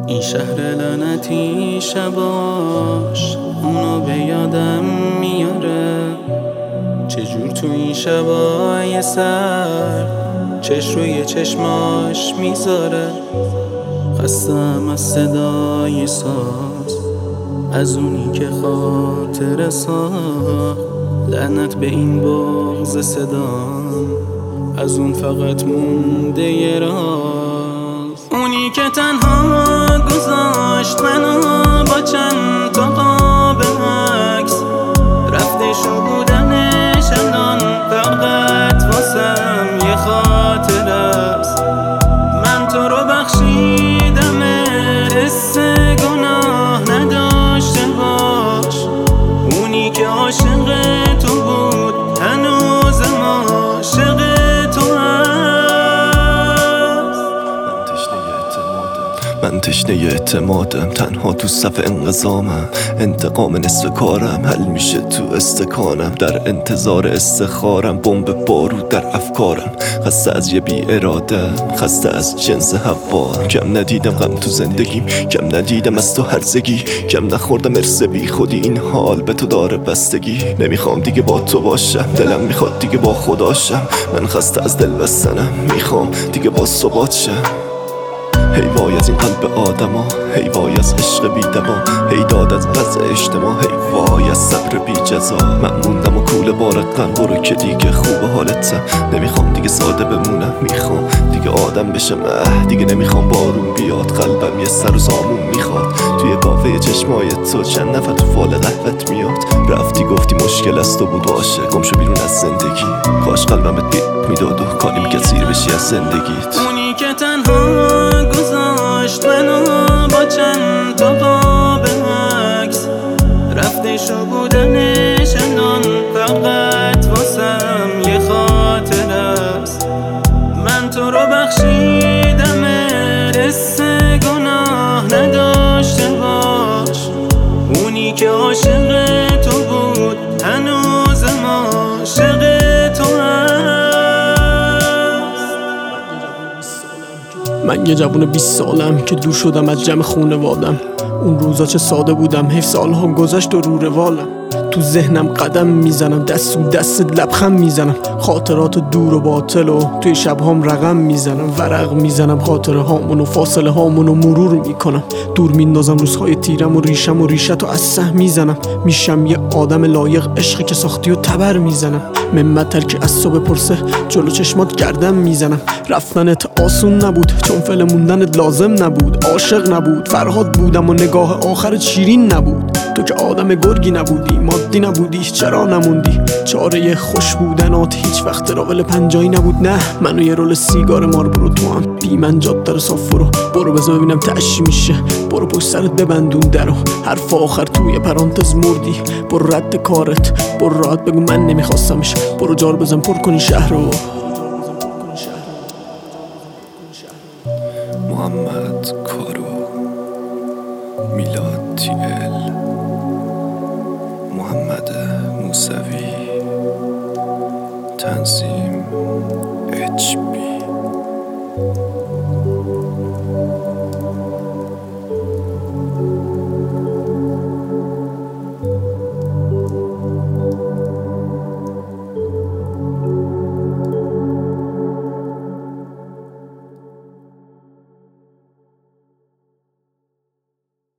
این شهر لعنتی شباش اونو به یادم میاره، چجور تو این شبای سر چش روی چشماش میذاره. خستم از صدای ساز، از اونی که خاطر ساخت. لعنت به این بغض صدام، از اون فقط مونده یه راز. اونی که تنها گذاشت منو با چند تا قاب عکس، رفته شو بودنش الان فقط واسم یه خاطر است. من تو رو بخشیدم، حس گناه نداشته باش. اونی که عاشق تو بود هنوزم عاشق تو هست. من تشنه اعتمادم، تنها تو صف انقضامم. انتقام نصف کارم حل میشه تو استکانم. در انتظار استخارم، بمب بارود در افکارم. خسته از یه بی ارادم، خسته از جنس هوا. کم ندیدم غم تو زندگیم، کم ندیدم از تو هرزگی. کم نخوردم ارث بی خودی، این حال به تو داره بستگی. نمیخوام دیگه با تو باشم، دلم میخواد دیگه با خداشم. من خسته از دل بستنم، میخوام دیگه با ثبات شم. هی وای از این قلب آدما، هی وای از عشق بی دوا، هی داد از وضع اجتماع، هی وای از صبر بی جزا. من موندم و کوله بارقم، برو که دیگه خوب حالتم. نمیخوام دیگه ساده بمونم، میخوام دیگه آدم بشم. دیگه نمیخوام بارون بیاد، قلبم یه سر و سامون میخواد. توی قافه چشمای تو چند نفر تو فال قهوت میاد. رفتی گفتی مشکل از تو بود، باشه گم شو بیرون از زندگی. کاش قلبمت میداد و کاری میکرد سیر بشی از زندگیت. اونی که تنها گذاشت منو با چند تا قاب عکس، رفته شو بودنش الان فقط واسم یه خاطر است. من تو رو بخشیدم، حس گناه نداشته باش. اونی که عاشق تو بود هنوزم عاشق تو هست. من یه جوون 20 سالم که دور شدم از جمع خونوادم. اون روزا چه ساده بودم، حیف سالها گذشت و رو روالم. تو ذهنم قدم میزنم، دست و دست لبخند میزنم. خاطرات دور و باطل و توی شبهام رقم میزنم. ورق میزنم خاطره هامون و فاصله هامون و مرور میکنم. دور میندازم روزهای تیرم و ریشم و ریشت و از سه میزنم. میشم یه آدم لایق، عشقی که ساختی و تبر میزنم. ممتر که از صبح پرسه جلو چشمات گردم میزنم. رفتنت آسون نبود، چون فعل موندنت لازم نبود. عاشق نبود فرهاد بودم و نگاه آخرت شیرین نبود. تو که آدم گرگی نبودی، مادی نبودی، چرا نموندی؟ چاره خوش بودنات هیچ وقت راول پنجایی نبود. نه منو یه رول سیگار مار، برو تو هم بی من جاده رو صاف برو بذار ببینم تعشی میشه. برو پشت سرت ببندون درو، حرف آخر توی پرانتز مردی. برو رد کارت، برو راحت بگو من نمیخواستمش. برو جار بزن پر کنی شهر رو. محمد کارو، میلاد تیل، محمد موسوی، تنظیم HB.